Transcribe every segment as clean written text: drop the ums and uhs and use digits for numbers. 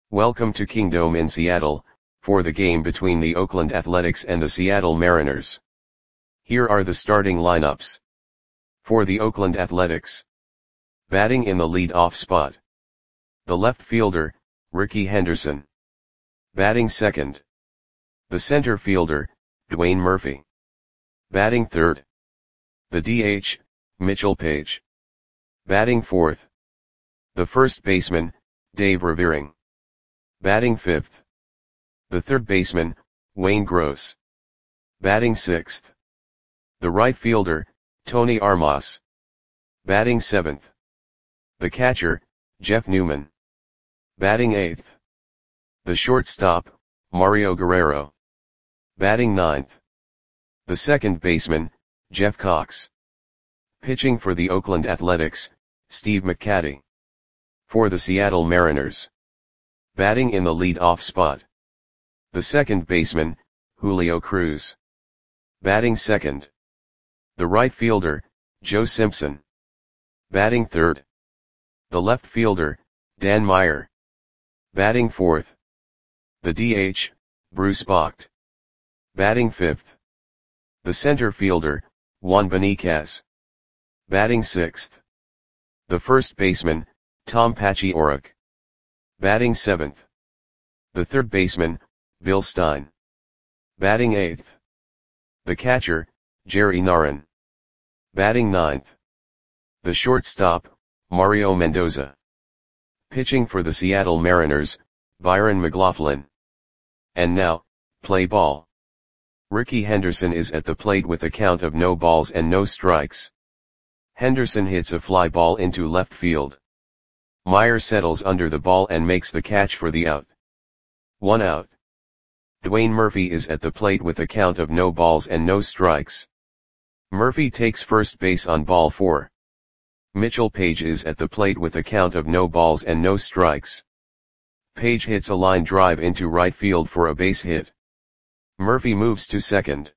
Welcome to Kingdome in Seattle, for the game between the Oakland Athletics and the Seattle Mariners. Here are the starting lineups. For the Oakland Athletics. Batting in the lead-off spot. The left fielder, Rickey Henderson. Batting second. The center fielder, Dwayne Murphy. Batting third. The DH, Mitchell Page. Batting fourth. The first baseman, Dave Revering. Batting fifth. The third baseman, Wayne Gross. Batting sixth. The right fielder, Tony Armas. Batting seventh. The catcher, Jeff Newman. Batting eighth. The shortstop, Mario Guerrero. Batting ninth. The second baseman, Jeff Cox. Pitching for the Oakland Athletics, Steve McCatty. For the Seattle Mariners. Batting in the lead-off spot. The second baseman, Julio Cruz. Batting second. The right fielder, Joe Simpson. Batting third. The left fielder, Dan Meyer. Batting fourth. The DH, Bruce Bocht. Batting fifth. The center fielder, Juan Beniquez. Batting sixth. The first baseman, Tom Paciorek. Batting seventh. The third baseman, Bill Stein. Batting eighth. The catcher, Jerry Narron. Batting ninth. The shortstop, Mario Mendoza. Pitching for the Seattle Mariners, Byron McLaughlin. And now, play ball. Rickey Henderson is at the plate with a count of no balls and no strikes. Henderson hits a fly ball into left field. Meyer settles under the ball and makes the catch for the out. 1 out. Dwayne Murphy is at the plate with a count of no balls and no strikes. Murphy takes first base on ball 4. Mitchell Page is at the plate with a count of no balls and no strikes. Page hits a line drive into right field for a base hit. Murphy moves to second.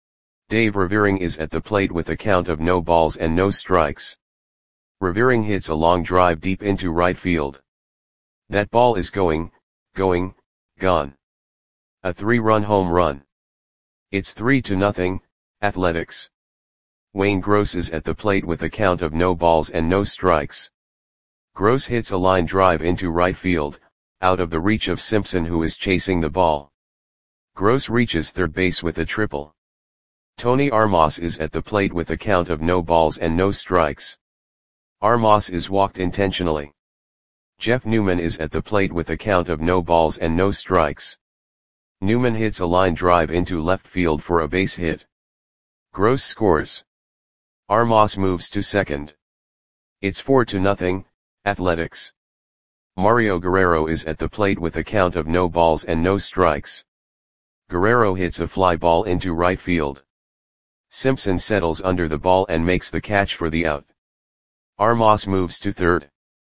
Dave Revering is at the plate with a count of no balls and no strikes. Revering hits a long drive deep into right field. That ball is gone. A 3-run home run. It's 3-0, Athletics. Wayne Gross is at the plate with a count of no balls and no strikes. Gross hits a line drive into right field, out of the reach of Simpson, who is chasing the ball. Gross reaches third base with a triple. Tony Armas is at the plate with a count of no balls and no strikes. Armas is walked intentionally. Jeff Newman is at the plate with a count of no balls and no strikes. Newman hits a line drive into left field for a base hit. Gross scores. Armas moves to second. It's 4-0, Athletics. Mario Guerrero is at the plate with a count of no balls and no strikes. Guerrero hits a fly ball into right field. Simpson settles under the ball and makes the catch for the out. Armas moves to third.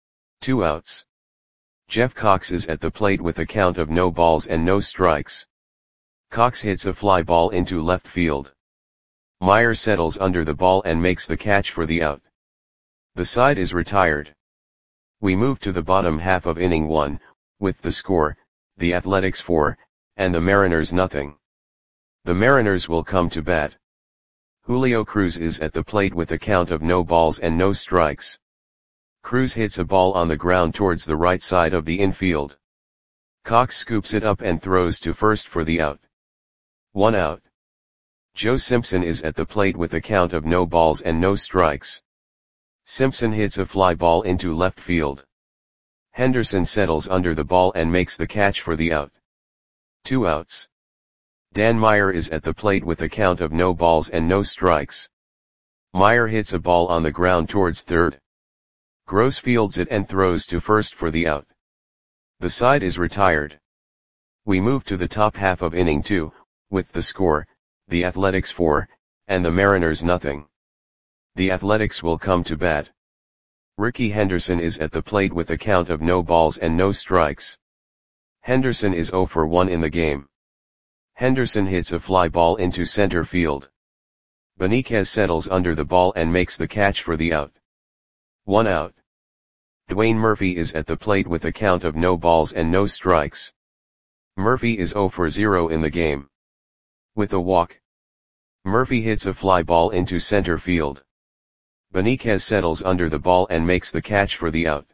2 outs. Jeff Cox is at the plate with a count of no balls and no strikes. Cox hits a fly ball into left field. Meyer settles under the ball and makes the catch for the out. The side is retired. We move to the bottom half of inning 1, with the score, the Athletics 4, and the Mariners 0. The Mariners will come to bat. Julio Cruz is at the plate with a count of no balls and no strikes. Cruz hits a ball on the ground towards the right side of the infield. Cox scoops it up and throws to first for the out. 1 out. Joe Simpson is at the plate with a count of no balls and no strikes. Simpson hits a fly ball into left field. Henderson settles under the ball and makes the catch for the out. 2 outs. Dan Meyer is at the plate with a count of no balls and no strikes. Meyer hits a ball on the ground towards third. Gross fields it and throws to first for the out. The side is retired. We move to the top half of inning 2, with the score, the Athletics 4, and the Mariners 0. The Athletics will come to bat. Rickey Henderson is at the plate with a count of no balls and no strikes. Henderson is 0 for 1 in the game. Henderson hits a fly ball into center field. Beniquez settles under the ball and makes the catch for the out. 1 out. Dwayne Murphy is at the plate with a count of no balls and no strikes. Murphy is 0 for 0 in the game. With a walk, Murphy hits a fly ball into center field. Benitez settles under the ball and makes the catch for the out.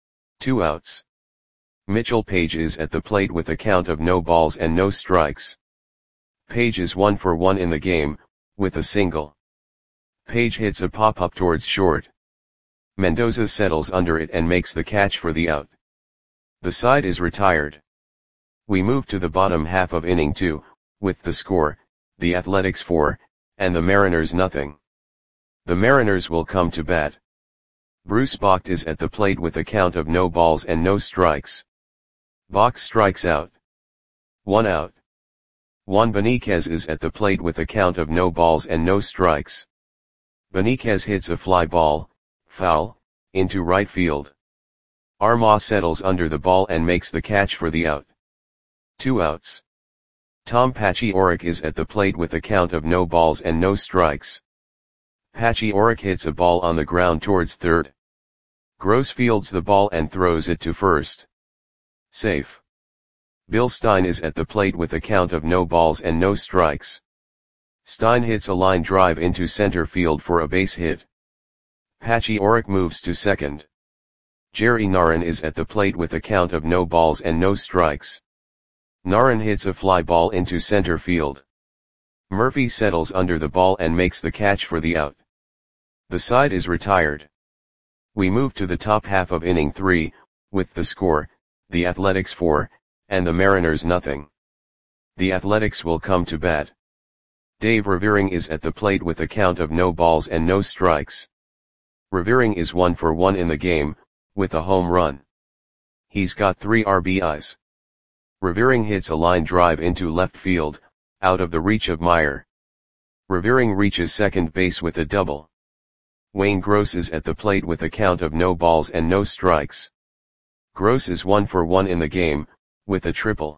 2 outs. Mitchell Page is at the plate with a count of no balls and no strikes. Page is 1 for 1 in the game, with a single. Page hits a pop-up towards short. Mendoza settles under it and makes the catch for the out. The side is retired. We move to the bottom half of inning 2, with the score, the Athletics 4, and the Mariners nothing. The Mariners will come to bat. Bruce Bockt is at the plate with a count of no balls and no strikes. Bockt strikes out. 1 out. Juan Benitez is at the plate with a count of no balls and no strikes. Benitez hits a fly ball, foul, into right field. Armas settles under the ball and makes the catch for the out. 2 outs. Tom Paciorek is at the plate with a count of no balls and no strikes. Paciorek hits a ball on the ground towards third. Gross fields the ball and throws it to first. Safe. Bill Stein is at the plate with a count of no balls and no strikes. Stein hits a line drive into center field for a base hit. Paciorek moves to second. Jerry Narron is at the plate with a count of no balls and no strikes. Narron hits a fly ball into center field. Murphy settles under the ball and makes the catch for the out. The side is retired. We move to the top half of inning 3, with the score, the Athletics 4, and the Mariners nothing. The Athletics will come to bat. Dave Revering is at the plate with a count of no balls and no strikes. Revering is 1 for 1 in the game, with a home run. He's got 3 RBIs. Revering hits a line drive into left field, out of the reach of Meyer. Revering reaches second base with a double. Wayne Gross is at the plate with a count of no balls and no strikes. Gross is 1 for 1 in the game, with a triple.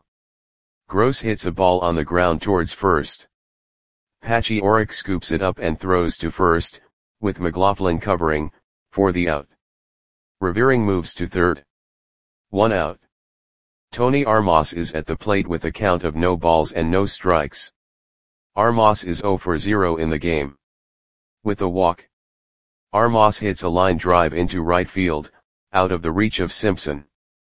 Gross hits a ball on the ground towards first. Paciorek scoops it up and throws to first, with McLaughlin covering, for the out. Revering moves to third. 1 out. Tony Armas is at the plate with a count of no balls and no strikes. Armas is 0 for 0 in the game. With a walk, Armas hits a line drive into right field, out of the reach of Simpson.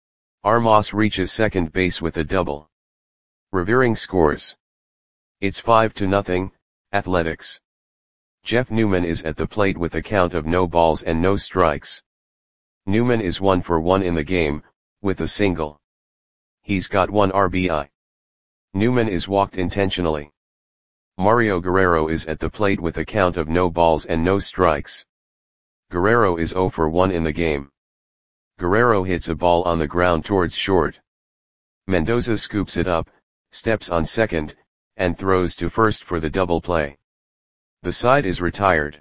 Armas reaches second base with a double. Revering scores. It's 5-0, Athletics. Jeff Newman is at the plate with a count of no balls and no strikes. Newman is 1 for 1 in the game, with a single. He's got 1 RBI. Newman is walked intentionally. Mario Guerrero is at the plate with a count of no balls and no strikes. Guerrero is 0 for 1 in the game. Guerrero hits a ball on the ground towards short. Mendoza scoops it up, steps on second, and throws to first for the double play. The side is retired.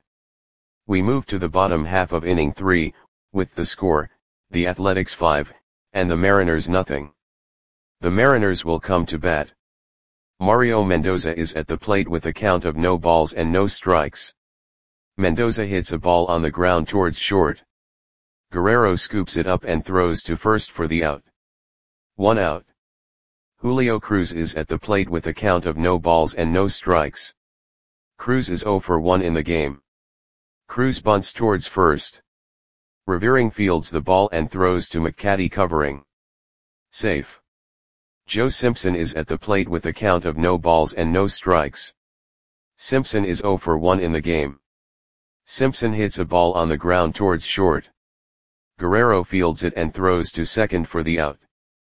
We move to the bottom half of inning 3, with the score, the Athletics 5, and the Mariners nothing. The Mariners will come to bat. Mario Mendoza is at the plate with a count of no balls and no strikes. Mendoza hits a ball on the ground towards short. Guerrero scoops it up and throws to first for the out. 1 out. Julio Cruz is at the plate with a count of no balls and no strikes. Cruz is 0 for 1 in the game. Cruz bunts towards first. Revering fields the ball and throws to McCaddy covering. Safe. Joe Simpson is at the plate with a count of no balls and no strikes. Simpson is 0 for 1 in the game. Simpson hits a ball on the ground towards short. Guerrero fields it and throws to second for the out.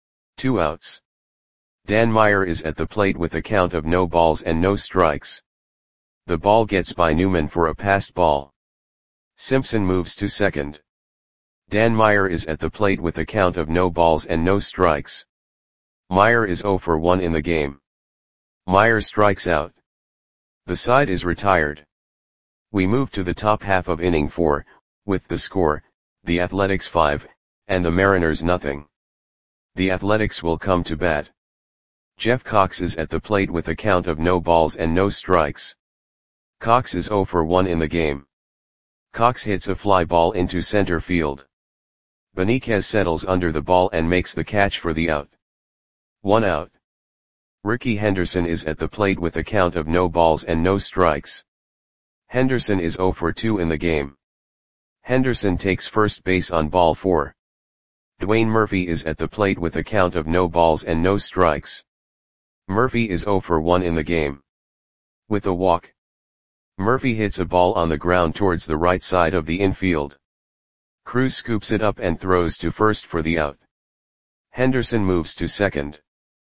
2 outs. Dan Meyer is at the plate with a count of no balls and no strikes. The ball gets by Newman for a passed ball. Simpson moves to second. Dan Meyer is at the plate with a count of no balls and no strikes. Meyer is 0 for 1 in the game. Meyer strikes out. The side is retired. We move to the top half of inning 4, with the score, the Athletics 5, and the Mariners nothing. The Athletics will come to bat. Jeff Cox is at the plate with a count of no balls and no strikes. Cox is 0 for 1 in the game. Cox hits a fly ball into center field. Benitez settles under the ball and makes the catch for the out. 1 out. Ricky Henderson is at the plate with a count of no balls and no strikes. Henderson is 0 for 2 in the game. Henderson takes first base on ball 4. Dwayne Murphy is at the plate with a count of no balls and no strikes. Murphy is 0 for 1 in the game. With a walk, Murphy hits a ball on the ground towards the right side of the infield. Cruz scoops it up and throws to first for the out. Henderson moves to second.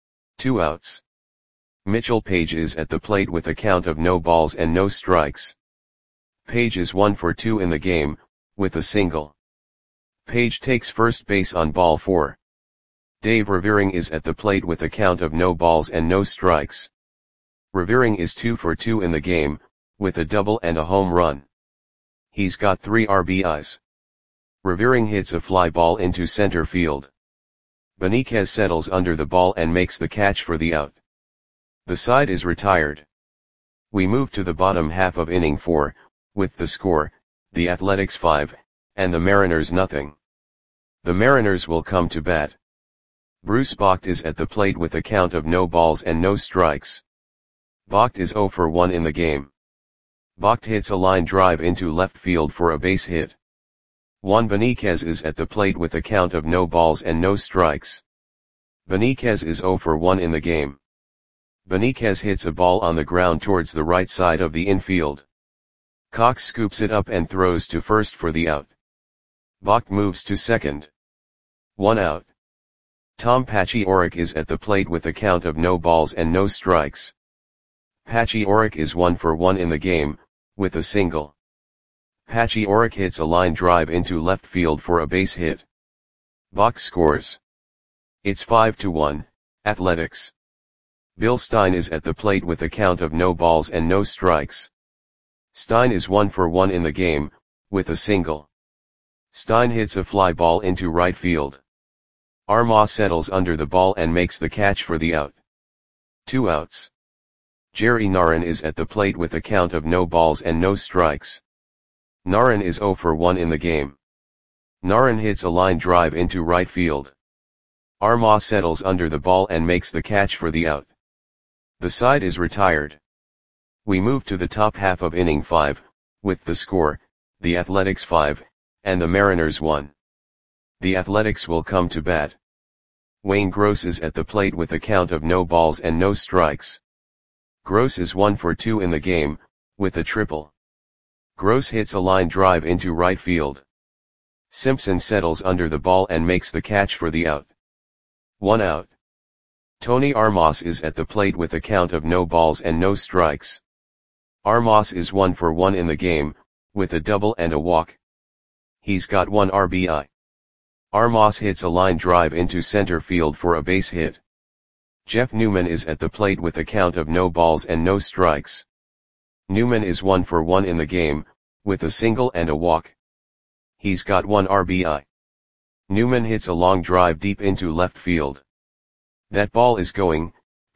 2 outs. Mitchell Page is at the plate with a count of no balls and no strikes. Page is 1 for 2 in the game, with a single. Page takes first base on ball 4. Dave Revering is at the plate with a count of no balls and no strikes. Revering is 2 for 2 in the game, with a double and a home run. He's got 3 RBIs. Revering hits a fly ball into center field. Benitez settles under the ball and makes the catch for the out. The side is retired. We move to the bottom half of inning 4, with the score, the Athletics 5, and the Mariners nothing. The Mariners will come to bat. Bruce Bocht is at the plate with a count of no balls and no strikes. Bocht is 0 for 1 in the game. Bocht hits a line drive into left field for a base hit. Juan Benitez is at the plate with a count of no balls and no strikes. Benitez is 0 for 1 in the game. Benitez hits a ball on the ground towards the right side of the infield. Cox scoops it up and throws to first for the out. Bocht moves to second. 1 out. Tom Paciorek is at the plate with a count of no balls and no strikes. Paciorek is 1 for 1 in the game, with a single. Paciorek hits a line drive into left field for a base hit. Bocht scores. It's 5-1, Athletics. Bill Stein is at the plate with a count of no balls and no strikes. Stein is 1 for 1 in the game, with a single. Stein hits a fly ball into right field. Armas settles under the ball and makes the catch for the out. 2 outs. Jerry Narron is at the plate with a count of no balls and no strikes. Narron is 0 for 1 in the game. Narron hits a line drive into right field. Armas settles under the ball and makes the catch for the out. The side is retired. We move to the top half of inning 5, with the score, the Athletics 5, and the Mariners 1. The Athletics will come to bat. Wayne Gross is at the plate with a count of no balls and no strikes. Gross is 1 for 2 in the game, with a triple. Gross hits a line drive into right field. Simpson settles under the ball and makes the catch for the out. 1 out. Tony Armas is at the plate with a count of no balls and no strikes. Armas is 1 for 1 in the game, with a double and a walk. He's got 1 RBI. Armas hits a line drive into center field for a base hit. Jeff Newman is at the plate with a count of no balls and no strikes. Newman is 1 for 1 in the game, with a single and a walk. He's got 1 RBI. Newman hits a long drive deep into left field. That ball is gone.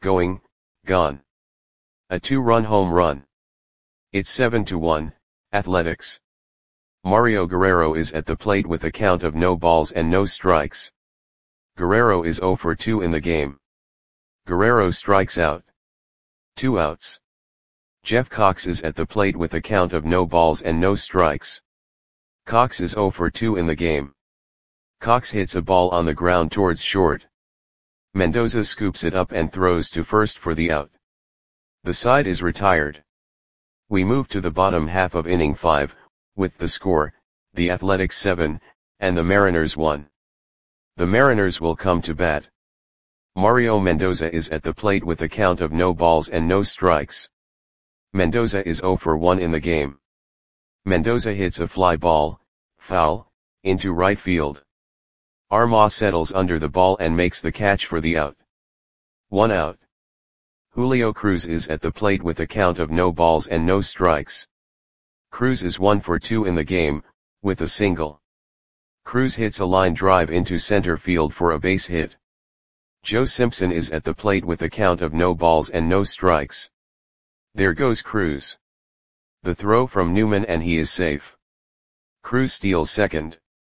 A 2-run home run. It's 7-1, Athletics. Mario Guerrero is at the plate with a count of no balls and no strikes. Guerrero is 0 for 2 in the game. Guerrero strikes out. 2 outs. Jeff Cox is at the plate with a count of no balls and no strikes. Cox is 0 for 2 in the game. Cox hits a ball on the ground towards short. Mendoza scoops it up and throws to first for the out. The side is retired. We move to the bottom half of inning 5, with the score, the Athletics 7, and the Mariners 1. The Mariners will come to bat. Mario Mendoza is at the plate with a count of no balls and no strikes. Mendoza is 0 for 1 in the game. Mendoza hits a fly ball, foul, into right field. Armas settles under the ball and makes the catch for the out. 1 out. Julio Cruz is at the plate with a count of no balls and no strikes. Cruz is 1 for 2 in the game, with a single. Cruz hits a line drive into center field for a base hit. Joe Simpson is at the plate with a count of no balls and no strikes. There goes Cruz. The throw from Newman and he is safe. Cruz steals second.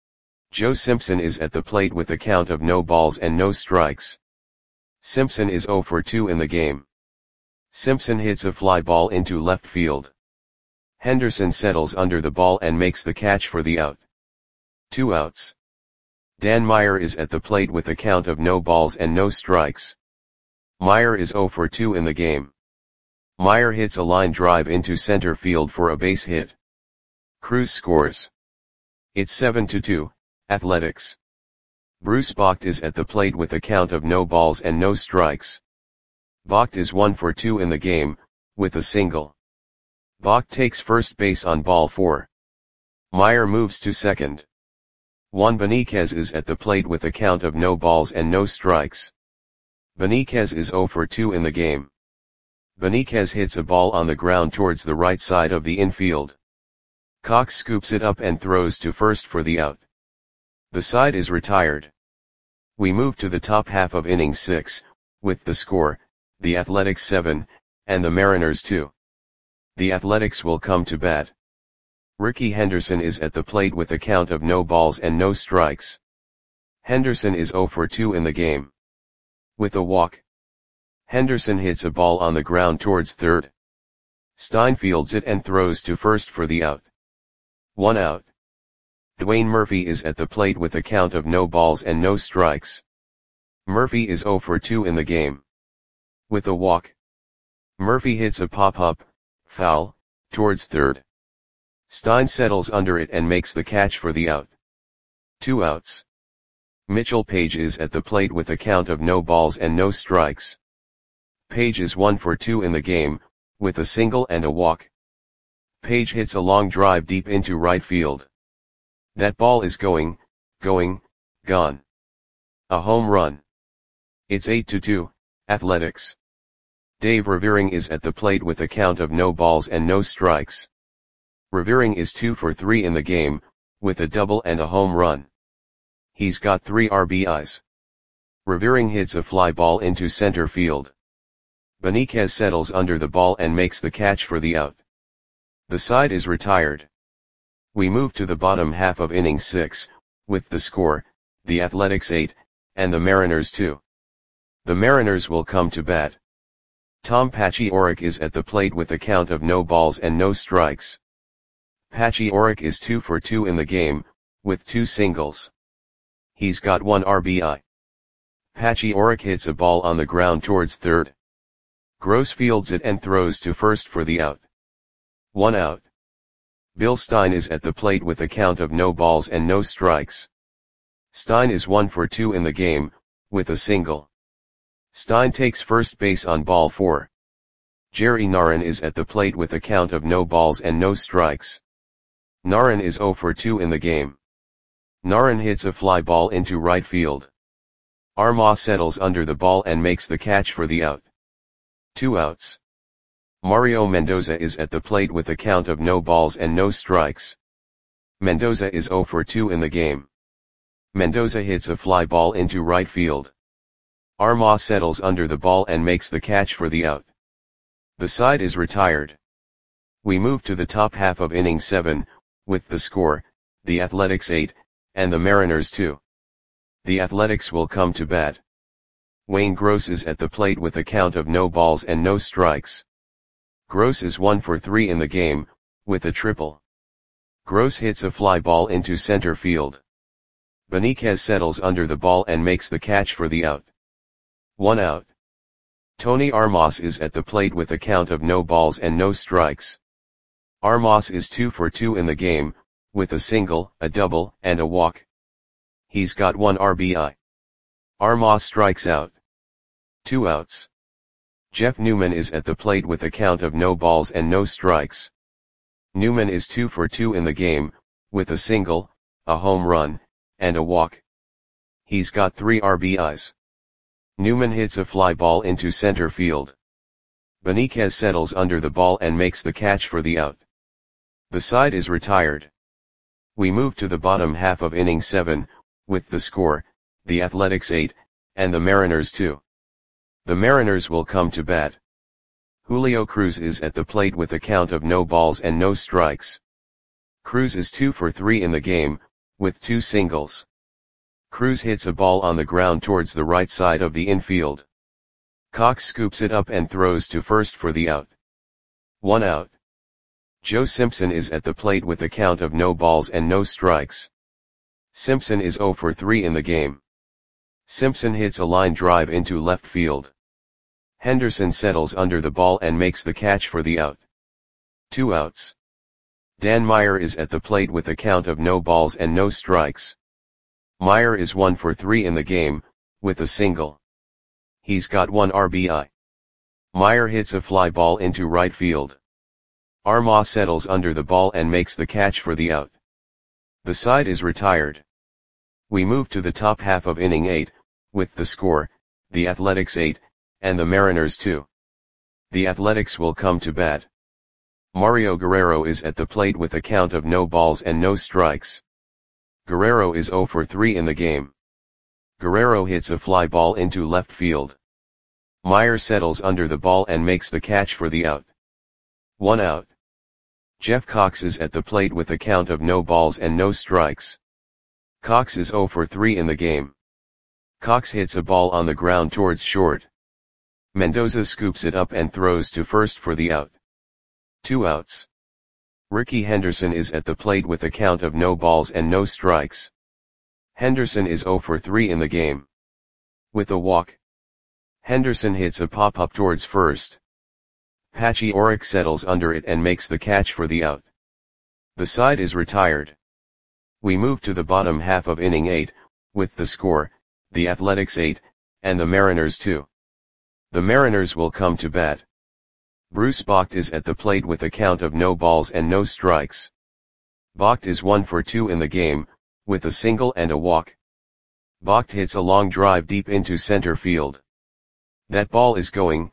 Joe Simpson is at the plate with a count of no balls and no strikes. Simpson is 0 for 2 in the game. Simpson hits a fly ball into left field. Henderson settles under the ball and makes the catch for the out. 2 outs. Dan Meyer is at the plate with a count of no balls and no strikes. Meyer is 0 for 2 in the game. Meyer hits a line drive into center field for a base hit. Cruz scores. It's 7-2, Athletics. Bruce Bocht is at the plate with a count of no balls and no strikes. Bocht is 1 for 2 in the game, with a single. Bocht takes first base on ball 4. Meyer moves to second. Juan Beniquez is at the plate with a count of no balls and no strikes. Beniquez is 0 for 2 in the game. Beniquez hits a ball on the ground towards the right side of the infield. Cox scoops it up and throws to first for the out. The side is retired. We move to the top half of inning 6, with the score, the Athletics 7, and the Mariners 2. The Athletics will come to bat. Rickey Henderson is at the plate with a count of no balls and no strikes. Henderson is 0 for 2 in the game. With a walk. Henderson hits a ball on the ground towards third. Stein fields it and throws to first for the out. 1 out. Dwayne Murphy is at the plate with a count of no balls and no strikes. Murphy is 0 for 2 in the game. With a walk. Murphy hits a pop-up, foul, towards third. Stein settles under it and makes the catch for the out. 2 outs. Mitchell Page is at the plate with a count of no balls and no strikes. Page is 1 for 2 in the game, with a single and a walk. Page hits a long drive deep into right field. That ball is gone. A home run. It's 8-2, Athletics. Dave Revering is at the plate with a count of no balls and no strikes. Revering is 2 for 3 in the game, with a double and a home run. He's got 3 RBIs. Revering hits a fly ball into center field. Beniquez settles under the ball and makes the catch for the out. The side is retired. We move to the bottom half of inning 6, with the score, the Athletics 8, and the Mariners 2. The Mariners will come to bat. Tom Paciorek is at the plate with a count of no balls and no strikes. Paciorek is 2 for 2 in the game, with 2 singles. He's got 1 RBI. Paciorek hits a ball on the ground towards third. Gross fields it and throws to first for the out. 1 out. Bill Stein is at the plate with a count of no balls and no strikes. Stein is 1 for 2 in the game, with a single. Stein takes first base on ball 4. Jerry Narron is at the plate with a count of no balls and no strikes. Narron is 0 for 2 in the game. Narron hits a fly ball into right field. Armah settles under the ball and makes the catch for the out. 2 outs. Mario Mendoza is at the plate with a count of no balls and no strikes. Mendoza is 0 for 2 in the game. Mendoza hits a fly ball into right field. Armah settles under the ball and makes the catch for the out. The side is retired. We move to the top half of inning 7, with the score, the Athletics 8, and the Mariners 2. The Athletics will come to bat. Wayne Gross is at the plate with a count of no balls and no strikes. Gross is 1 for 3 in the game, with a triple. Gross hits a fly ball into center field. Beniquez settles under the ball and makes the catch for the out. 1 out. Tony Armas is at the plate with a count of no balls and no strikes. Armas is 2 for 2 in the game, with a single, a double, and a walk. He's got 1 RBI. Armas strikes out. 2 outs. Jeff Newman is at the plate with a count of no balls and no strikes. Newman is 2 for 2 in the game, with a single, a home run, and a walk. He's got 3 RBIs. Newman hits a fly ball into center field. Beniquez settles under the ball and makes the catch for the out. The side is retired. We move to the bottom half of inning 7, with the score, the Athletics 8, and the Mariners 2. The Mariners will come to bat. Julio Cruz is at the plate with a count of no balls and no strikes. Cruz is 2 for 3 in the game, with 2 singles. Cruz hits a ball on the ground towards the right side of the infield. Cox scoops it up and throws to first for the out. 1 out. Joe Simpson is at the plate with a count of no balls and no strikes. Simpson is 0 for 3 in the game. Simpson hits a line drive into left field. Henderson settles under the ball and makes the catch for the out. 2 outs. Dan Meyer is at the plate with a count of no balls and no strikes. Meyer is 1 for 3 in the game, with a single. He's got 1 RBI. Meyer hits a fly ball into right field. Armah settles under the ball and makes the catch for the out. The side is retired. We move to the top half of inning 8, with the score, the Athletics 8, and the Mariners 2. The Athletics will come to bat. Mario Guerrero is at the plate with a count of no balls and no strikes. Guerrero is 0 for 3 in the game. Guerrero hits a fly ball into left field. Meyer settles under the ball and makes the catch for the out. 1 out. Jeff Cox is at the plate with a count of no balls and no strikes. Cox is 0 for 3 in the game. Cox hits a ball on the ground towards short. Mendoza scoops it up and throws to first for the out. 2 outs. Ricky Henderson is at the plate with a count of no balls and no strikes. Henderson is 0 for 3 in the game. With a walk. Henderson hits a pop-up towards first. Patchy Orrick settles under it and makes the catch for the out. The side is retired. We move to the bottom half of inning 8, with the score, the Athletics 8, and the Mariners 2. The Mariners will come to bat. Bruce Bocht is at the plate with a count of no balls and no strikes. Bocht is 1 for 2 in the game, with a single and a walk. Bocht hits a long drive deep into center field. That ball is gone.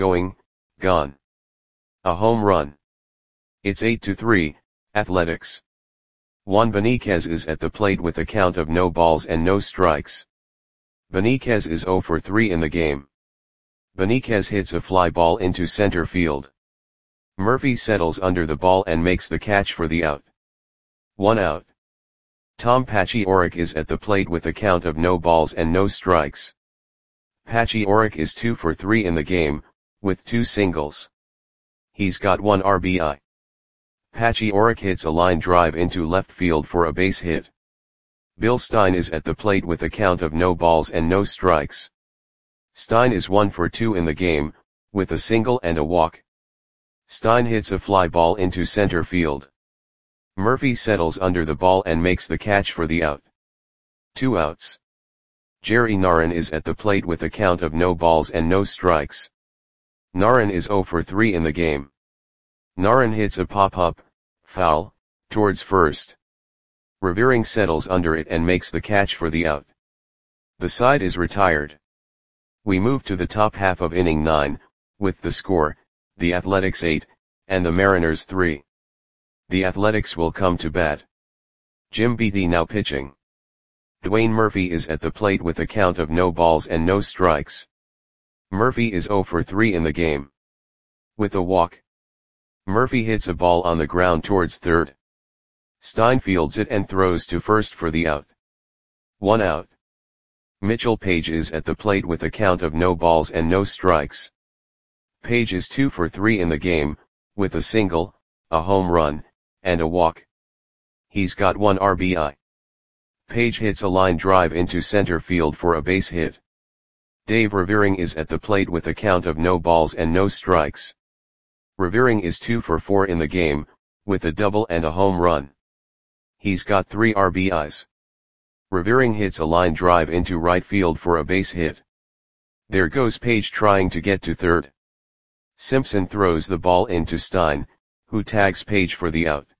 A home run. It's 8-3, Athletics. Juan Beniquez is at the plate with a count of no balls and no strikes. Beniquez is 0 for 3 in the game. Beniquez hits a fly ball into center field. Murphy settles under the ball and makes the catch for the out. 1 out. Tom Patchy Orrick is at the plate with a count of no balls and no strikes. Patchy Orrick is 2 for 3 in the game, with 2 singles. He's got 1 RBI. Patchy Orrick hits a line drive into left field for a base hit. Bill Stein is at the plate with a count of no balls and no strikes. Stein is 1 for 2 in the game, with a single and a walk. Stein hits a fly ball into center field. Murphy settles under the ball and makes the catch for the out. 2 outs. Jerry Narron is at the plate with a count of no balls and no strikes. Narron is 0 for 3 in the game. Narron hits a pop-up, foul, towards first. Revering settles under it and makes the catch for the out. The side is retired. We move to the top half of inning 9, with the score, the Athletics 8, and the Mariners 3. The Athletics will come to bat. Jim Beattie now pitching. Dwayne Murphy is at the plate with a count of no balls and no strikes. Murphy is 0 for 3 in the game. With a walk. Murphy hits a ball on the ground towards third. Stein fields it and throws to first for the out. 1 out. Mitchell Page is at the plate with a count of no balls and no strikes. Page is 2 for 3 in the game, with a single, a home run, and a walk. He's got 1 RBI. Page hits a line drive into center field for a base hit. Dave Revering is at the plate with a count of no balls and no strikes. Revering is 2 for 4 in the game, with a double and a home run. He's got 3 RBIs. Revering hits a line drive into right field for a base hit. There goes Page trying to get to third. Simpson throws the ball into Stein, who tags Page for the out.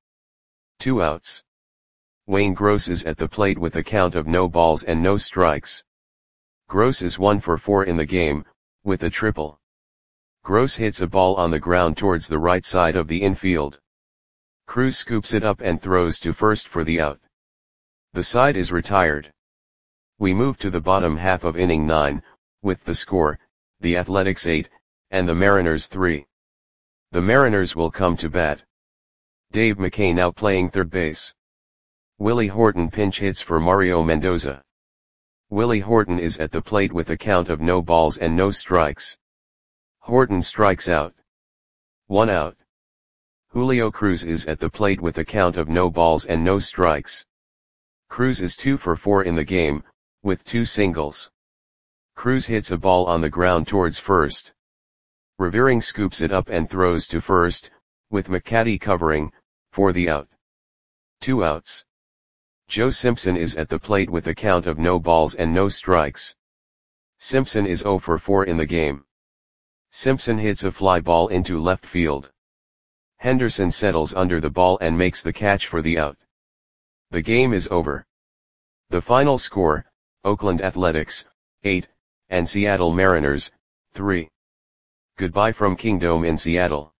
2 outs. Wayne Gross is at the plate with a count of no balls and no strikes. Gross is 1 for 4 in the game, with a triple. Gross hits a ball on the ground towards the right side of the infield. Cruz scoops it up and throws to first for the out. The side is retired. We move to the bottom half of inning 9, with the score, the Athletics 8, and the Mariners 3. The Mariners will come to bat. Dave McKay now playing third base. Willie Horton pinch hits for Mario Mendoza. Willie Horton is at the plate with a count of no balls and no strikes. Horton strikes out. 1 out. Julio Cruz is at the plate with a count of no balls and no strikes. Cruz is 2 for 4 in the game, with 2 singles. Cruz hits a ball on the ground towards first. Revering scoops it up and throws to first, with McCaddy covering, for the out. 2 outs. Joe Simpson is at the plate with a count of no balls and no strikes. Simpson is 0 for 4 in the game. Simpson hits a fly ball into left field. Henderson settles under the ball and makes the catch for the out. The game is over. The final score, Oakland Athletics, 8, and Seattle Mariners, 3. Goodbye from Kingdome in Seattle.